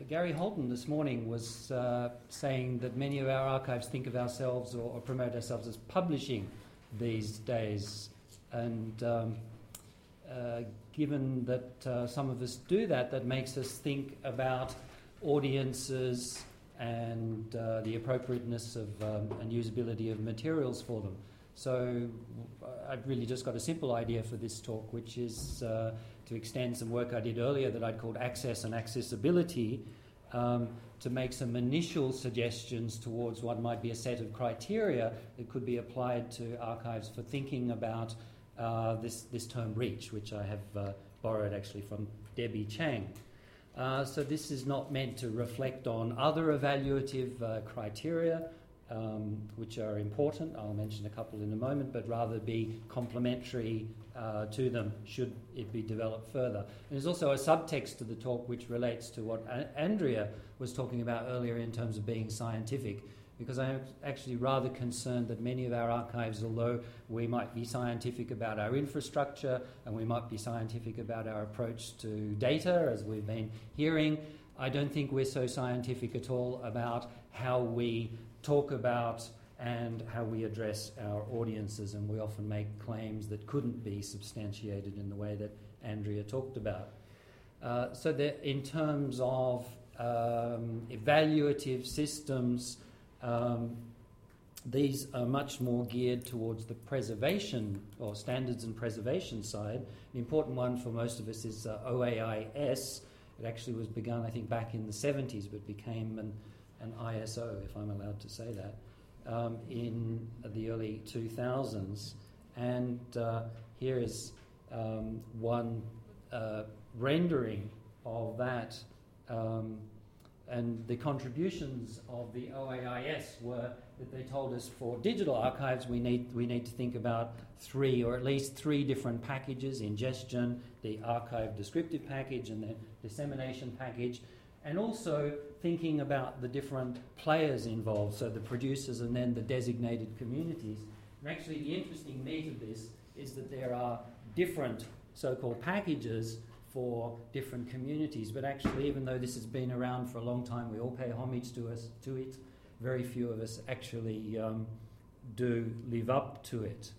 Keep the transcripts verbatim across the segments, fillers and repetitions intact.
Gary Holton this morning was uh, saying that many of our archives think of ourselves or, or promote ourselves as publishing these days. And um, uh, given that uh, some of us do that, that makes us think about audiences and uh, the appropriateness of um, and usability of materials for them. So I've really just got a simple idea for this talk, which is uh, to extend some work I did earlier that I'd called Access and Accessibility, um, to make some initial suggestions towards what might be a set of criteria that could be applied to archives for thinking about uh, this, this term reach, which I have uh, borrowed actually from Debbie Chang. Uh, so this is not meant to reflect on other evaluative uh, criteria, Um, which are important. I'll mention a couple in a moment, but rather be complementary uh, to them should it be developed further. And there's also a subtext to the talk which relates to what a- Andrea was talking about earlier in terms of being scientific, because I'm actually rather concerned that many of our archives, although we might be scientific about our infrastructure and we might be scientific about our approach to data, as we've been hearing, I don't think we're so scientific at all about how we talk about and how we address our audiences, and we often make claims that couldn't be substantiated in the way that Andrea talked about. Uh, so that in terms of um, evaluative systems, um, these are much more geared towards the preservation or standards and preservation side. The important one for most of us is uh, O A I S. It actually was begun, I think, back in the seventies, but became an an I S O, if I'm allowed to say that, um, in the early two thousands. And uh, here is um, one uh, rendering of that. Um, and the contributions of the O A I S were that they told us for digital archives we need, we need to think about three, or at least three different packages: ingestion, the archive descriptive package, and the dissemination package. And also thinking about the different players involved, so the producers and then the designated communities. And actually the interesting meat of this is that there are different so-called packages for different communities, but actually even though this has been around for a long time, we all pay homage to us to it, very few of us actually um, do live up to it.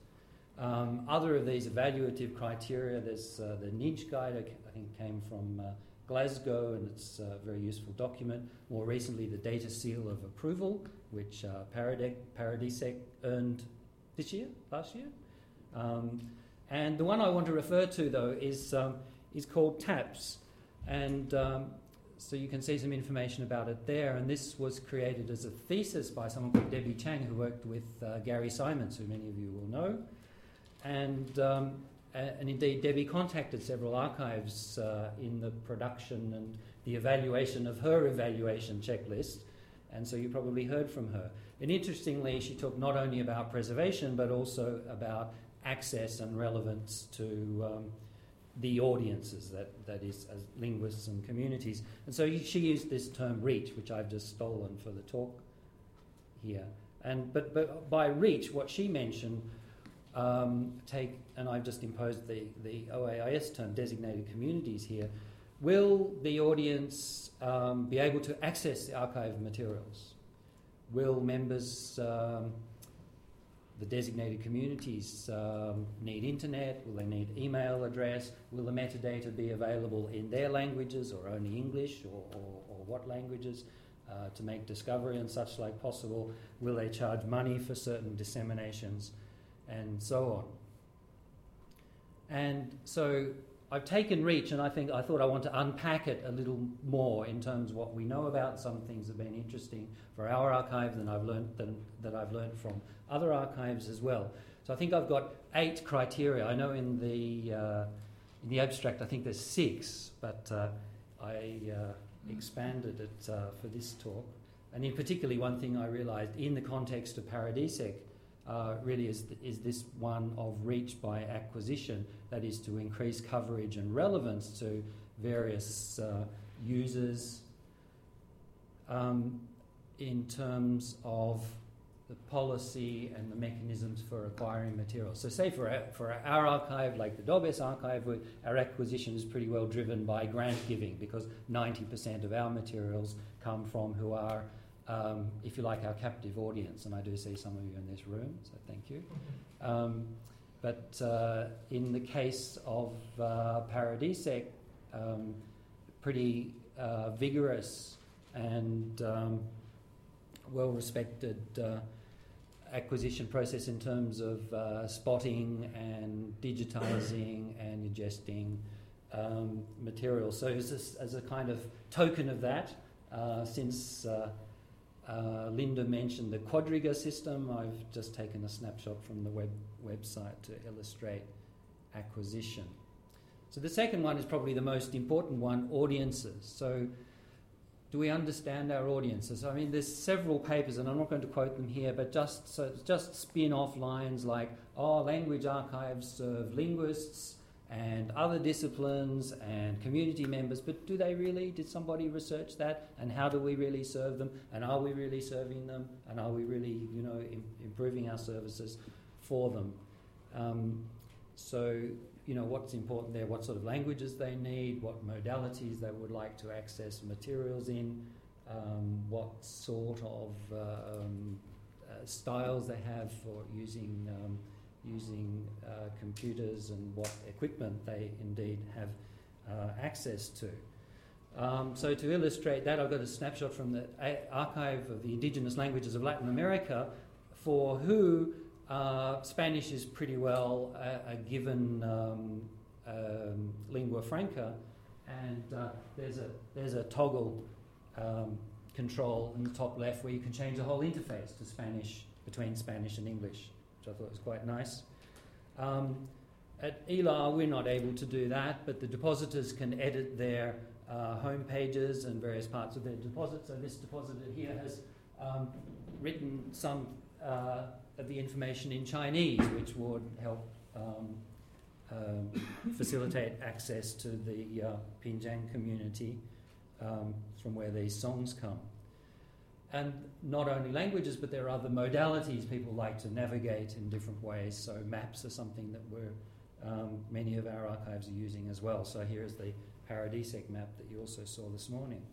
Um, other of these evaluative criteria, there's uh, the N I D G guide, I think came from uh, Glasgow, and it's a very useful document. More recently, the Data Seal of Approval, which uh, Paradec, Paradisec earned this year, last year. Um, and the one I want to refer to, though, is um, is called TAPS. And um, so you can see some information about it there. And this was created as a thesis by someone called Debbie Chang, who worked with uh, Gary Simons, who many of you will know. And um, And indeed, Debbie contacted several archives uh, in the production and the evaluation of her evaluation checklist, and so you probably heard from her. And interestingly, she talked not only about preservation, but also about access and relevance to um, the audiences, that, that is, as linguists and communities. And so she used this term reach, which I've just stolen for the talk here. And but, but by reach, what she mentioned, Um, take, and I've just imposed the, the O A I S term, designated communities here. Will the audience um, be able to access the archive materials? Will members, um, the designated communities, um, need internet? Will they need email address? Will the metadata be available in their languages or only English, or, or, or what languages, uh, to make discovery and such like possible? Will they charge money for certain disseminations? And so on. And so I've taken reach, and I think I thought I want to unpack it a little more in terms of what we know about. Some things have been interesting for our archive than I've learned than, that I've learned from other archives as well. So I think I've got eight criteria. I know in the uh, in the abstract I think there's six, but uh, I uh, expanded it uh, for this talk. And in particularly, one thing I realised in the context of Paradisec Uh, really is, th- is this one of reach by acquisition, that is to increase coverage and relevance to various uh, users um, in terms of the policy and the mechanisms for acquiring materials. So say for our, for our archive, like the Dobes archive, we, our acquisition is pretty well driven by grant giving, because ninety percent of our materials come from who are, um, if you like, our captive audience. And I do see some of you in this room, so thank you. Um, but uh, in the case of uh, Paradisec, um, pretty uh, vigorous and um, well-respected uh, acquisition process in terms of uh, spotting and digitizing and ingesting um, material. So as a, as a kind of token of that, uh, since uh, uh, Linda mentioned the Quadriga system, I've just taken a snapshot from the web website to illustrate acquisition. So the second one is probably the most important one, audiences. So do we understand our audiences? I mean, there's several papers, and I'm not going to quote them here, but just so just spin-off lines like, oh, language archives serve linguists and other disciplines and community members, but do they really? Did somebody research that? And how do we really serve them? And are we really serving them? And are we really, you know, im- improving our services for them? Um, so, you know, what's important there, what sort of languages they need, what modalities they would like to access materials in, um, what sort of uh, um, uh, styles they have for using um, using uh, computers, and what equipment they indeed have uh, access to. Um, so to illustrate that, I've got a snapshot from the a- Archive of the Indigenous Languages of Latin America, for who Uh, Spanish is pretty well a, a given um, um, lingua franca, and uh, there's a there's a toggle um, control in the top left where you can change the whole interface to Spanish, between Spanish and English, which I thought was quite nice. Um, at E L A R we're not able to do that, but the depositors can edit their uh, home pages and various parts of their deposit. So this depositor here has um, written some uh, of the information in Chinese, which would help um, um, facilitate access to the uh, Pinjang community um, from where these songs come. And not only languages, but there are other modalities people like to navigate in different ways. So maps are something that we're, um, many of our archives are using as well. So here is the Paradisec map that you also saw this morning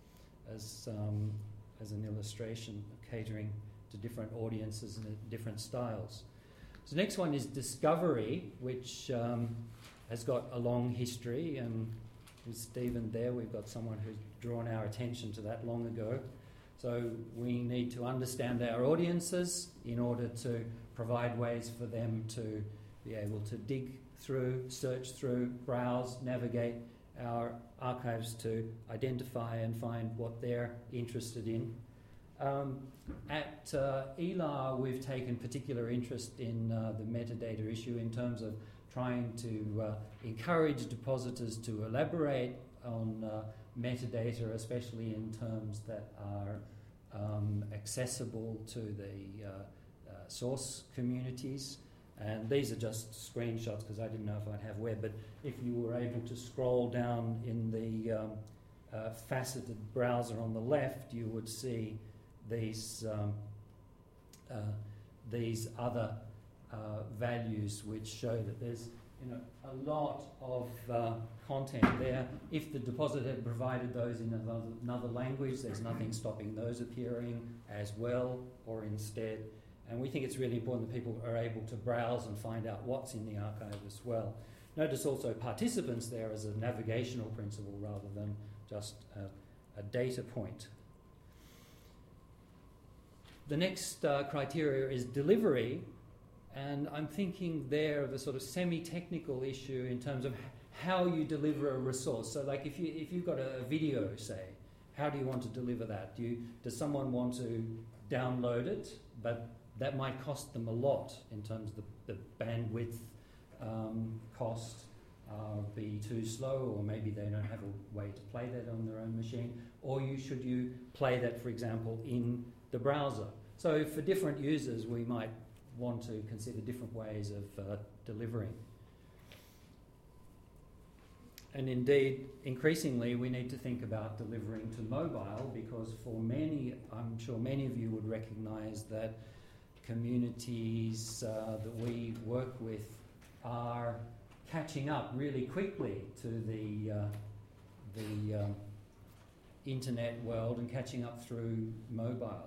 as, um, as an illustration of catering to different audiences and different styles. So the next one is discovery, which um, has got a long history, and with Stephen there we've got someone who's drawn our attention to that long ago. So we need to understand our audiences in order to provide ways for them to be able to dig through, search through, browse, navigate our archives to identify and find what they're interested in. Um, at uh, E L A R we've taken particular interest in uh, the metadata issue in terms of trying to uh, encourage depositors to elaborate on uh, metadata, especially in terms that are um, accessible to the uh, uh, source communities. And these are just screenshots because I didn't know if I'd have web, but if you were able to scroll down in the um, uh, faceted browser on the left, you would see these um, uh, these other uh, values which show that there's, you know, a lot of uh, content there. If the depositor had provided those in another, another language, there's nothing stopping those appearing as well or instead. And we think it's really important that people are able to browse and find out what's in the archive as well. Notice also participants there as a navigational principle rather than just a, a data point. The next uh, criteria is delivery, and I'm thinking there of a sort of semi-technical issue in terms of how you deliver a resource. So like if, you, if you've got a video, say, how do you want to deliver that? Do you, does someone want to download it, but that might cost them a lot in terms of the, the bandwidth um, cost, uh, be too slow, or maybe they don't have a way to play that on their own machine, or you should you play that, for example, in the browser. So for different users, we might want to consider different ways of uh, delivering. And indeed, increasingly, we need to think about delivering to mobile, because for many, I'm sure many of you would recognise that communities uh, that we work with are catching up really quickly to the uh, the um, internet world and catching up through mobile.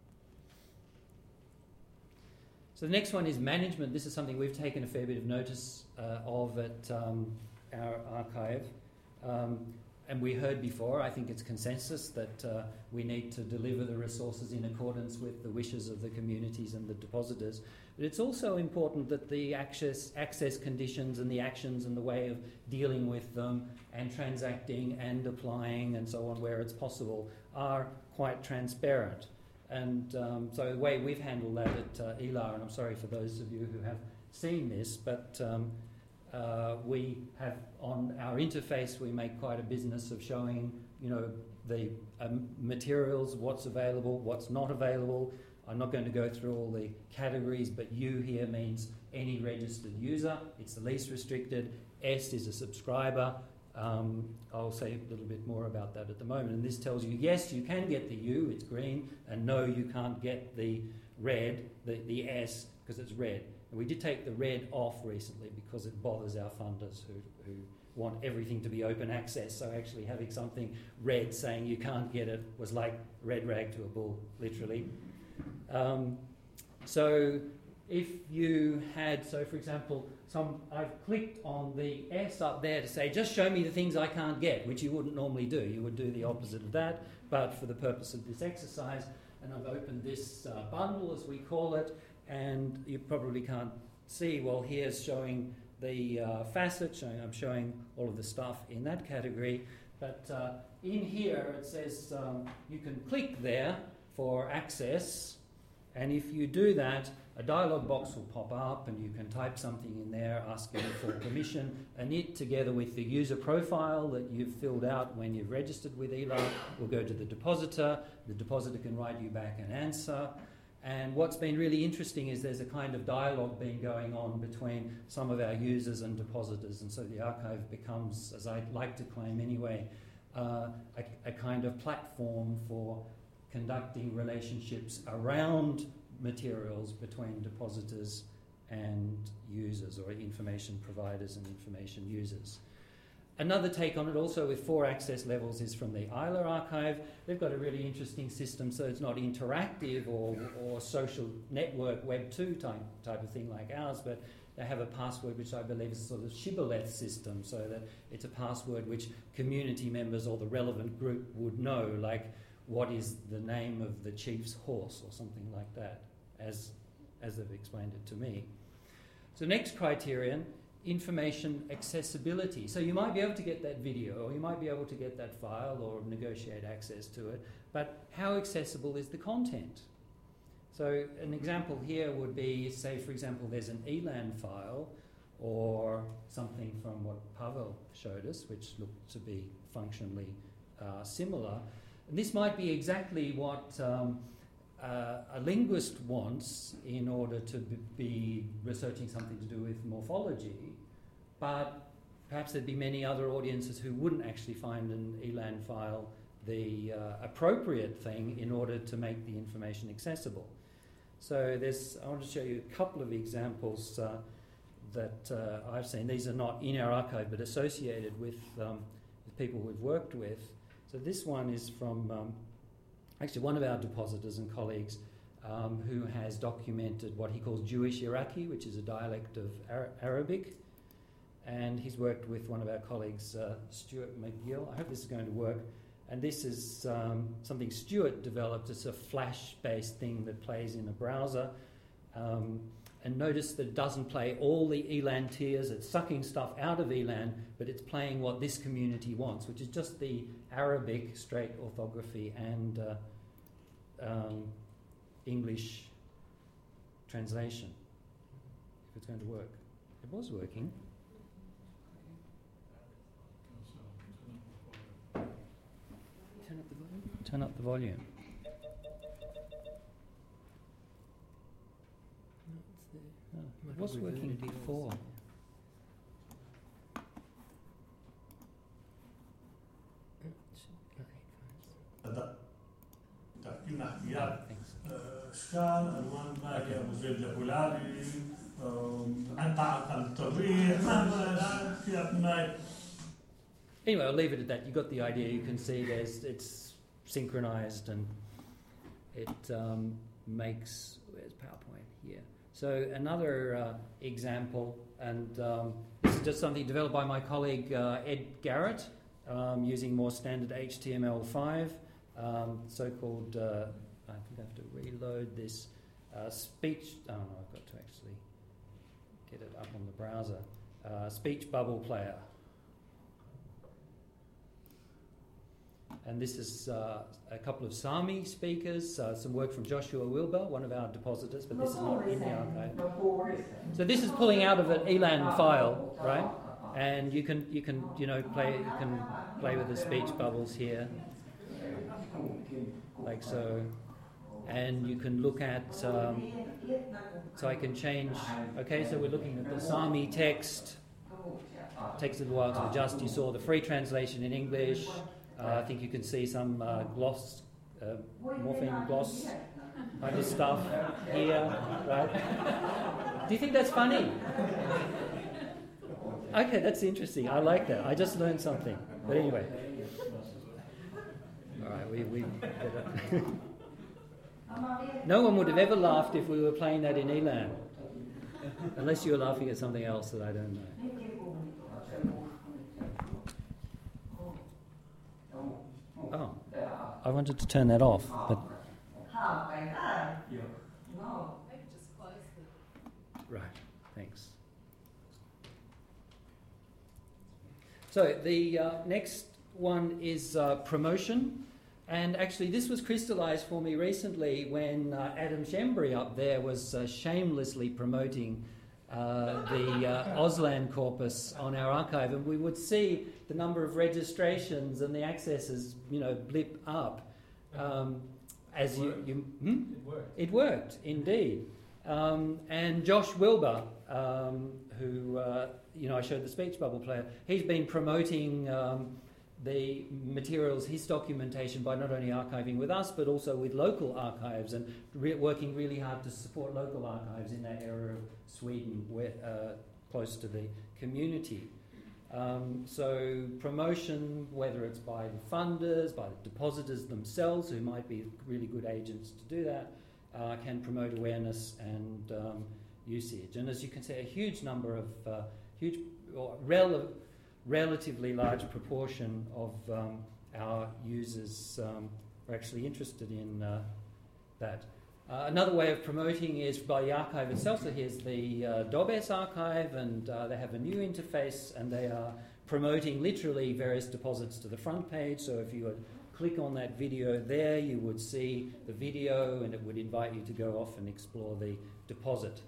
So the next one is management. This is something we've taken a fair bit of notice uh, of at um, our archive. Um, and we heard before, I think it's consensus that uh, we need to deliver the resources in accordance with the wishes of the communities and the depositors. But it's also important that the access, access conditions and the actions and the way of dealing with them and transacting and applying and so on where it's possible are quite transparent. And um, so the way we've handled that at uh, E L A R, and I'm sorry for those of you who have seen this, but um, uh, we have on our interface, we make quite a business of showing, you know, the um, materials, what's available, what's not available. I'm not going to go through all the categories, but U here means any registered user. It's the least restricted. S is a subscriber. Um, I'll say a little bit more about that at the moment. And this tells you, yes, you can get the U, it's green, and no, you can't get the red, the, the S, because it's red. And we did take the red off recently because it bothers our funders who, who want everything to be open access. So actually having something red saying you can't get it was like red rag to a bull, literally. Um, so if you had, so for example, some I've clicked on the S up there to say, just show me the things I can't get, which you wouldn't normally do. You would do the opposite of that, but for the purpose of this exercise, and I've opened this uh, bundle, as we call it, and you probably can't see, well, here's showing the uh, facet, showing, I'm showing all of the stuff in that category, but uh, in here it says um, you can click there for access, and if you do that, a dialog box will pop up and you can type something in there asking for permission, and it, together with the user profile that you've filled out when you've registered with E L A R, will go to the depositor. The depositor can write you back an answer. And what's been really interesting is there's a kind of dialogue been going on between some of our users and depositors, and so the archive becomes, as I like to claim anyway, uh, a, a kind of platform for conducting relationships around materials between depositors and users, or information providers and information users. Another take on it, also with four access levels, is from the I L A R archive. They've got a really interesting system, so it's not interactive or, or social network Web two type, type of thing like ours, but they have a password which I believe is a sort of shibboleth system, so that it's a password which community members or the relevant group would know, like what is the name of the chief's horse or something like that, as, as they've explained it to me. So next criterion, information accessibility. So you might be able to get that video, or you might be able to get that file or negotiate access to it, but how accessible is the content? So an example here would be, say for example, there's an E LAN file or something from what Pavel showed us, which looked to be functionally uh, similar. And this might be exactly what um, uh, a linguist wants in order to be researching something to do with morphology, but perhaps there'd be many other audiences who wouldn't actually find an E LAN file the uh, appropriate thing in order to make the information accessible. So there's, I want to show you a couple of examples uh, that uh, I've seen. These are not in our archive, but associated with um, the people we've worked with. So this one is from um, actually one of our depositors and colleagues um, who has documented what he calls Jewish Iraqi, which is a dialect of Ar- Arabic. And he's worked with one of our colleagues, uh, Stuart McGill. I hope this is going to work. And this is um, something Stuart developed. It's a Flash-based thing that plays in a browser. Um, and notice that it doesn't play all the E LAN tiers. It's sucking stuff out of E LAN, but it's playing what this community wants, which is just the Arabic straight orthography and uh, um, English translation, if it's going to work. It was working. Turn up the volume. Turn up the volume. Oh, it was working before. هذا تعطينا احتياط أشكال ألوان باهية مزيد هلالي أنت عقل الطبيعي ما في أبناء. Anyway, I'll leave it at that. You got the idea. You can see there's it's synchronized and it um, makes. Where's PowerPoint here? So another uh, example, and um, this is just something developed by my colleague uh, Ed Garrett um, using more standard H T M L five, um, so-called. Uh, I think I have to reload this uh, speech. Oh no, I've got to actually get it up on the browser. Uh, speech bubble player. And this is uh, a couple of Sami speakers, uh, some work from Joshua Wilbur, one of our depositors, but this is not in the archive. So this is pulling out of an ELAN file, right? And you can you can you know play you can play with the speech bubbles here, like so, and you can look at. Um, so I can change. Okay, so we're looking at the Sami text. It takes a little while to adjust. You saw the free translation in English. Uh, I think you can see some uh, gloss, uh, morpheme gloss kind of stuff here, right? Do you think that's funny? Okay, that's interesting. I like that. I just learned something. But anyway. All right, we... we no one would have ever laughed if we were playing that in ELAN. Unless you were laughing at something else that I don't know. Oh, I wanted to turn that off, but... Right, thanks. So the uh, next one is uh, promotion. And actually this was crystallised for me recently when uh, Adam Shembri up there was uh, shamelessly promoting Uh, the uh, Auslan corpus on our archive, and we would see the number of registrations and the accesses, you know, blip up um, as you. you hmm? It worked. It worked indeed. Um, and Josh Wilbur, um, who uh, you know, I showed the speech bubble player. He's been promoting um, the materials, his documentation, by not only archiving with us but also with local archives, and re- working really hard to support local archives in that area of Sweden, where, uh, close to the community. Um, so promotion, whether it's by the funders, by the depositors themselves, who might be really good agents to do that, uh, can promote awareness and um, usage. And as you can see, a huge number of, uh, huge or rel- relatively large proportion of um, our users um, are actually interested in uh, that. Uh, another way of promoting is by the archive itself. So here's the uh, Dobes archive, and uh, they have a new interface, and they are promoting literally various deposits to the front page. So if you would click on that video there, you would see the video, and it would invite you to go off and explore the deposit.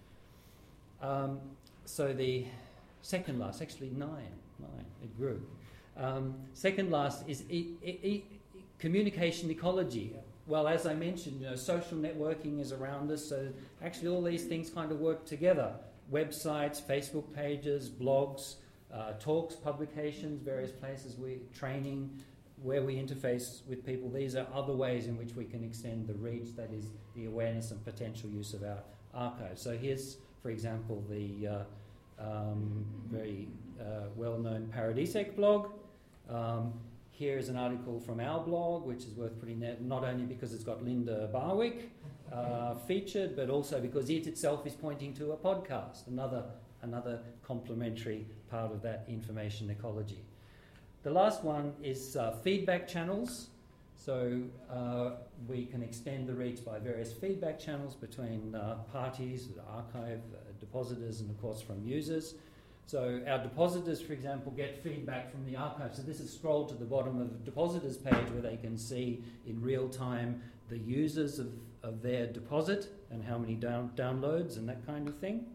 Um, so the second last, actually nine, nine, it grew. Um, second last is e- e- e- communication ecology. Well, as I mentioned, you know, social networking is around us, so actually all these things kind of work together. Websites, Facebook pages, blogs, uh, talks, publications, various places, we training, where we interface with people. These are other ways in which we can extend the reach, that is, the awareness and potential use of our archive. So here's, for example, the uh, um, very uh, well-known Paradisec blog. Um, Here is an article from our blog, which is worth putting there, not only because it's got Linda Barwick uh, featured, but also because it itself is pointing to a podcast, another, another complementary part of that information ecology. The last one is uh, feedback channels. So uh, we can extend the reach by various feedback channels between uh, parties, the archive, uh, depositors, and of course from users. So our depositors, for example, get feedback from the archive. So this is scrolled to the bottom of the depositors page where they can see in real time the users of, of their deposit and how many down, downloads and that kind of thing.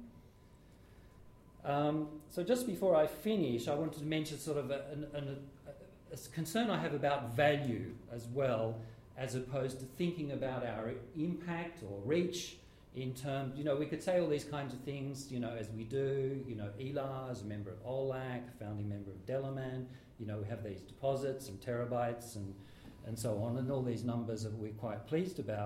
Um, so just before I finish, I wanted to mention sort of a, an, an, a, a concern I have about value as well, as opposed to thinking about our impact or reach. In terms, you know, we could say all these kinds of things, you know, as we do, you know, E L A is a member of O L A C, founding member of Delaman, you know, we have these deposits and terabytes and, and so on, and all these numbers that we're quite pleased about.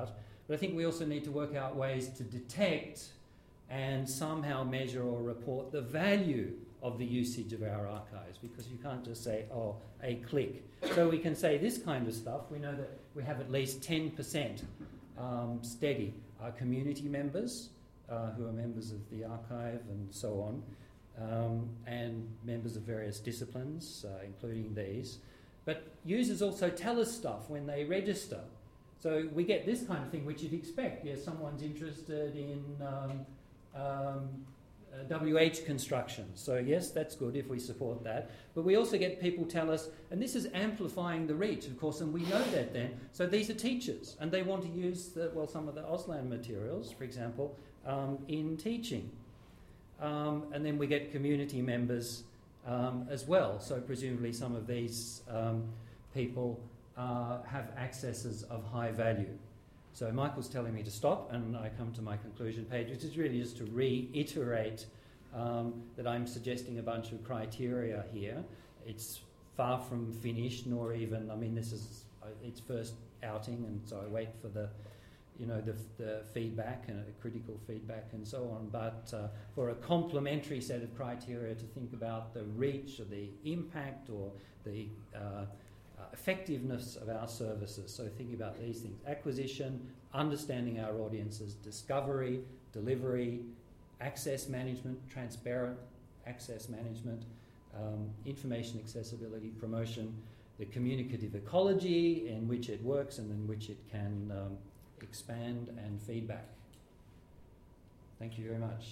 But I think we also need to work out ways to detect and somehow measure or report the value of the usage of our archives, because you can't just say, oh, a click. So we can say this kind of stuff. We know that we have at least ten percent um, steady. Our community members, uh, who are members of the archive and so on, um, and members of various disciplines, uh, including these. But users also tell us stuff when they register. So we get this kind of thing, which you'd expect. Yes, someone's interested in um, um, uh, W H construction. So yes, that's good if we support that. But we also get people tell us, and this is amplifying the reach, of course, and we know that then. So these are teachers, and they want to use, the, well, some of the Auslan materials, for example, um, in teaching. Um, and then we get community members um, as well. So presumably some of these um, people uh, have accesses of high value. So Michael's telling me to stop, and I come to my conclusion page, which is really just to reiterate um, that I'm suggesting a bunch of criteria here. It's far from finished, nor even, I mean, this is uh, its first outing, and so I wait for the, you know, the, the feedback and uh, critical feedback and so on. But uh, for a complementary set of criteria to think about the reach or the impact or the uh, Uh, effectiveness of our services. So thinking about these things: acquisition, understanding our audiences, discovery, delivery, access management, transparent access management, um, information accessibility, promotion, the communicative ecology in which it works and in which it can um, expand, and feedback. Thank you very much.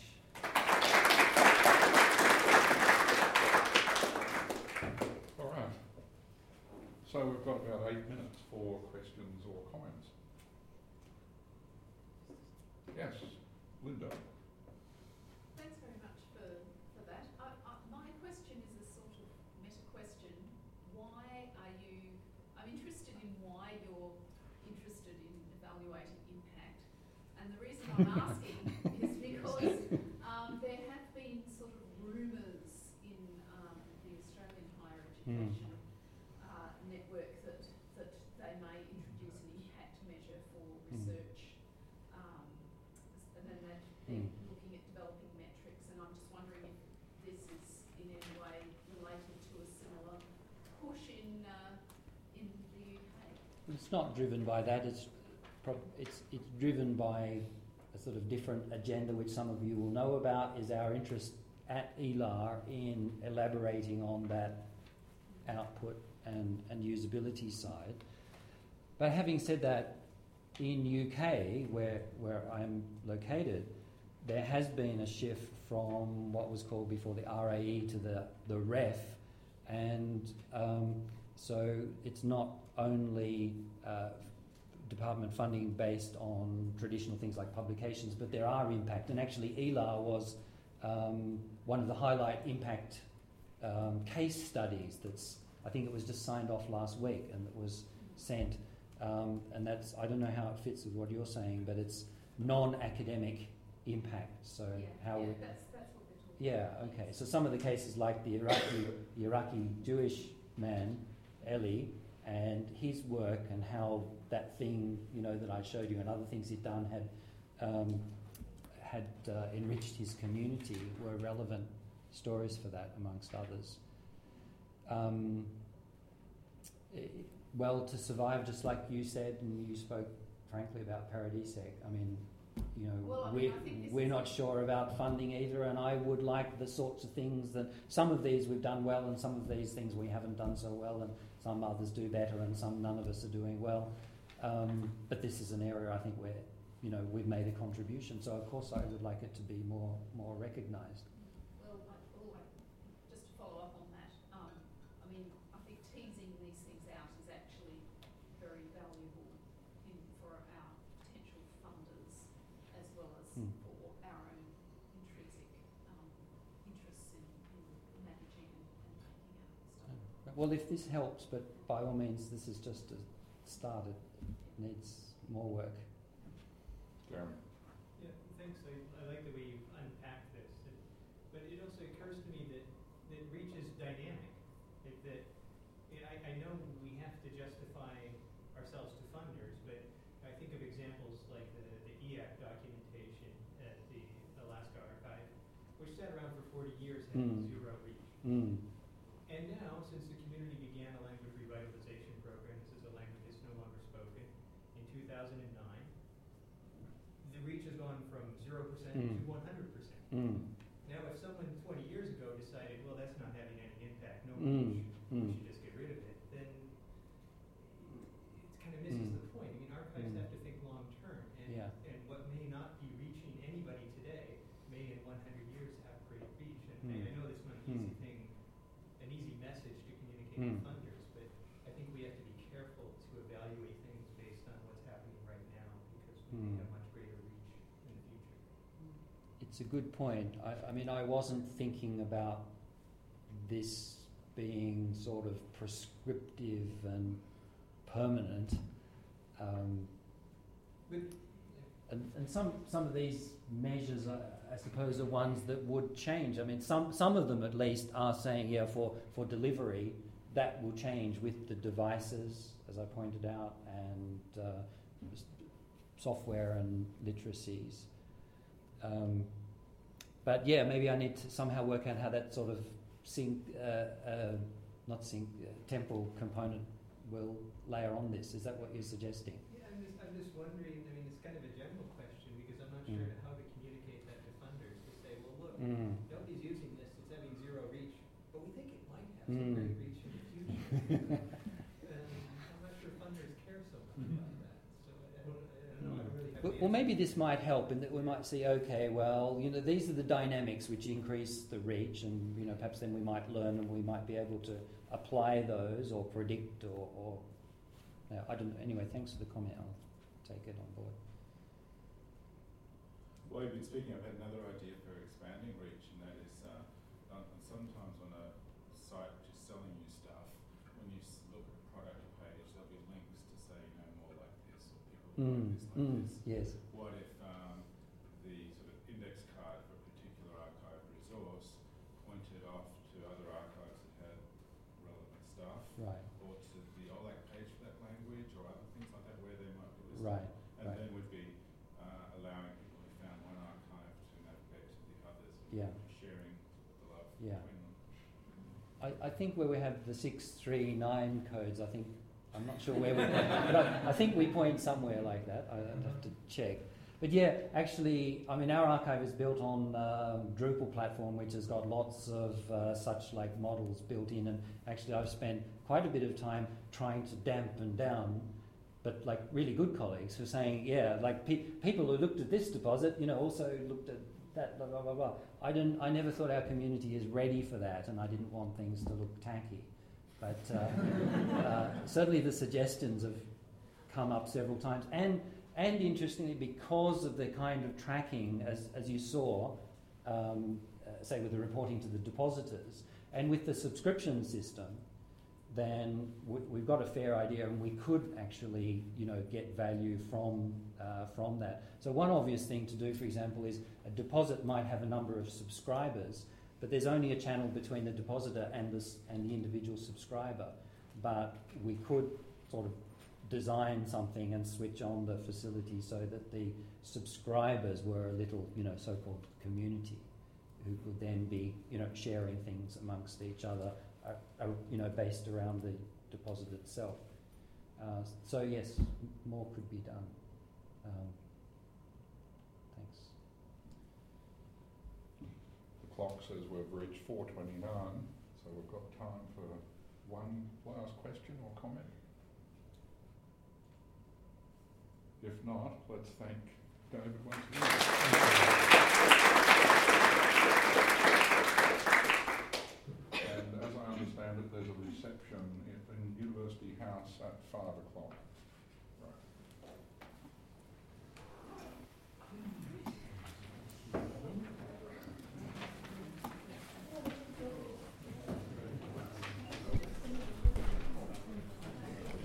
So we've got about eight minutes for questions or comments. Yes, Linda. Thanks very much for, for that. I, I, my question is a sort of meta question. Why are you, I'm interested in why you're interested in evaluating impact. And the reason I'm asking is because um, there have been sort of rumours in um, the Australian higher education Mm. network that, that they may introduce an impact measure for research, mm. um, and then they're, they're mm. looking at developing metrics, and I'm just wondering if this is in any way related to a similar push in uh, in the U K. It's not driven by that. It's prob- it's it's driven by a sort of different agenda, which some of you will know about. Is our interest at E L A R in elaborating on that output and, and usability side. But having said that, in U K, where where I'm located, there has been a shift from what was called before the R A E to the, the R E F, and um, so it's not only uh, department funding based on traditional things like publications, but there are impact, and actually E L A R was um, one of the highlight impact um, case studies that's, I think it was just signed off last week and it was sent. Um, and that's, I don't know how it fits with what you're saying, but it's non-academic impact. So yeah, how yeah, we, that's, that's what we're talking yeah, about. okay. So some of the cases like the Iraqi, the Iraqi Jewish man, Eli, and his work and how that thing, you know, that I showed you and other things he'd done had um, had uh, enriched his community were relevant stories for that, amongst others. Um, it, well, to survive, just like you said, and you spoke frankly about Paradisec, I mean, you know, well, I we're, mean, we're not sure about funding either, and I would like the sorts of things that, some of these we've done well, and some of these things we haven't done so well, and some others do better, and some none of us are doing well. Um, but this is an area I think where, you know, we've made a contribution, so of course I would like it to be more more recognised. Well, I, oh, I, just to follow up on that, um, I mean, I think teasing these things out is actually very valuable in, for our potential funders, as well as Hmm. for our own intrinsic um, interests in, in managing and, and making out stuff. Well, if this helps, but by all means, this is just a start. It needs more work. Jeremy. Yeah, thanks. I, I like the way you've unpacked this. It, but it also occurs to me that, that reach is dynamic. It, that it, I, I know we have to justify ourselves to funders, but I think of examples like sat around for forty years having Mm. zero reach. Mm. And now, since the community began a language revitalization program, this is a language that's no longer spoken, in two thousand nine, the reach has gone from zero percent Mm. to one hundred percent. Mm. Now, if someone twenty years ago decided, well, that's not having any impact, no Mm. reach, we Mm. should just get rid of it, then it kind of misses Mm. the point. I mean, archives Mm. have to think long term, and, Yeah. and what may not be reaching anybody today may in one hundred years have great reach. And Mm. I, I know that's not an easy Mm. thing, an easy message to communicate Mm. to funders, but I think we have to be careful to evaluate things based on what's happening right now, because we Mm. may have much greater reach in the future. It's a good point. I, I mean, I wasn't thinking about this being sort of prescriptive and permanent. Um, But, and, and some, some of these measures, I, I suppose, are ones that would change. I mean, some, some of them at least are saying, yeah, for, for delivery, that will change with the devices, as I pointed out, and uh, s- software and literacies. Um, but yeah, maybe I need to somehow work out how that sort of sync, uh, uh, not sync, uh, temporal component will layer on this. Is that what you're suggesting? yeah, I'm just, I'm just wondering, I mean, it's kind of a general question, because I'm not Mm. sure how to communicate that to funders, to say, well, look, Mm. nobody's using this, it's having zero reach, but we think it might have Mm. some great reach in the future. And I'm not sure funders care so much Mm. about that, so I I don't, I don't know, I don't really have Well, the well, answer. maybe this might help in that we might see, okay, well, you know, these are the dynamics which increase the reach, and, you know, perhaps then we might learn and we might be able to apply those or predict or, or no, I don't know. Anyway, thanks for the comment. I'll take it on board. While you've been speaking, I've had another idea for expanding reach, and that is uh, uh, sometimes on a site which is selling you stuff, when you s- look at the product page, there'll be links to say, you know, more like this, or people like Mm, this, like mm, this. yes. What if um, the sort of index card for a particular archive resource pointed off to other archives that had relevant stuff, Right. or to the O L A C page for that language, or other things like that where they might be listed? Right. And right. then would be uh, allowing people who found one archive to navigate to the others, and Yeah. sharing the love Yeah. between them. I, I think where we have the six three nine codes, I think, I'm not sure where we but I, I think we point somewhere like that. I, I'd have to check. But yeah, actually, I mean, our archive is built on uh, Drupal platform, which has got lots of uh, such like models built in, and actually I've spent quite a bit of time trying to dampen down, but like really good colleagues who are saying, yeah, like pe- people who looked at this deposit, you know, also looked at that, blah, blah, blah, blah. I didn't, I never thought our community is ready for that, and I didn't want things to look tacky. But uh, uh, certainly the suggestions have come up several times, and and interestingly, because of the kind of tracking, as as you saw, um, uh, say with the reporting to the depositors, and with the subscription system, then w- we've got a fair idea, and we could actually, you know, get value from uh, from that. So one obvious thing to do, for example, is a deposit might have a number of subscribers, but there's only a channel between the depositor and this and the individual subscriber. But we could sort of design something and switch on the facility so that the subscribers were a little, you know, so-called community, who could then be, you know, sharing things amongst each other, uh, uh, you know, based around the deposit itself. Uh, so yes, m- more could be done. Um, thanks. The clock says we've reached four twenty-nine, so we've got time for one last question or comment. If not, let's thank David once again. And as I understand it, there's a reception in, in University House at five o'clock.